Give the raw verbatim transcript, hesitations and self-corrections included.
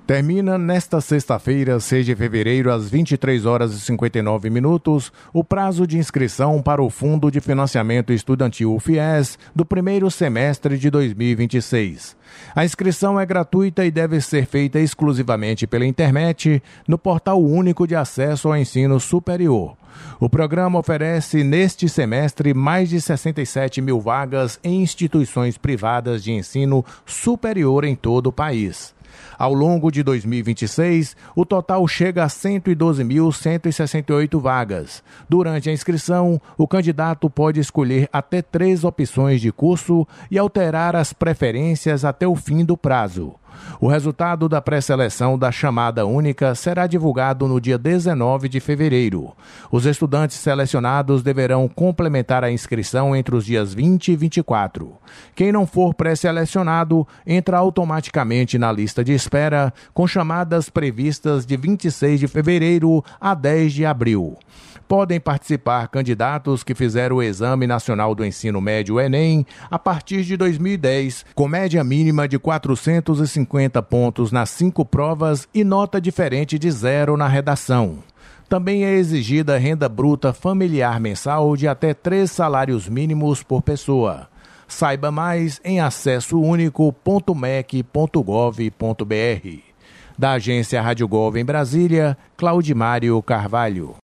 Termina nesta sexta-feira, seis de fevereiro, às vinte e três horas e cinquenta e nove minutos, o prazo de inscrição para o Fundo de Financiamento Estudantil FIES do primeiro semestre de dois mil e vinte e seis. A inscrição é gratuita e deve ser feita exclusivamente pela internet no Portal Único de Acesso ao Ensino Superior. O programa oferece, neste semestre, mais de sessenta e sete mil vagas em instituições privadas de ensino superior em todo o país. Ao longo de dois mil e vinte e seis, o total chega a cento e doze mil cento e sessenta e oito vagas. Durante a inscrição, o candidato pode escolher até três opções de curso e alterar as preferências até o fim do prazo. O resultado da pré-seleção da chamada única será divulgado no dia dezenove de fevereiro. Os estudantes selecionados deverão complementar a inscrição entre os dias vinte e vinte e quatro. Quem não for pré-selecionado entra automaticamente na lista de espera, com chamadas previstas de vinte e seis de fevereiro a dez de abril. Podem participar candidatos que fizeram o Exame Nacional do Ensino Médio Enem a partir de dois mil e dez, com média mínima de quatrocentos e cinquenta pontos nas cinco provas e nota diferente de zero na redação. Também é exigida renda bruta familiar mensal de até três salários mínimos por pessoa. Saiba mais em acesso único ponto mec ponto gov ponto br. Da agência Rádio Gov em Brasília, Claudimário Carvalho.